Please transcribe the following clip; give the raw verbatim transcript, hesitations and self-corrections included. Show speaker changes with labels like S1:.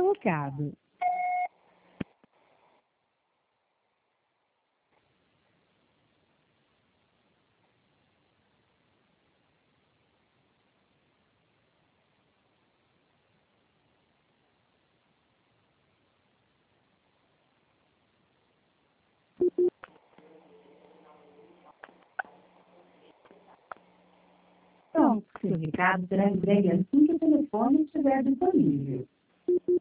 S1: colocado. Pronto, seu recado será entregue assim que o telefone estiver disponível.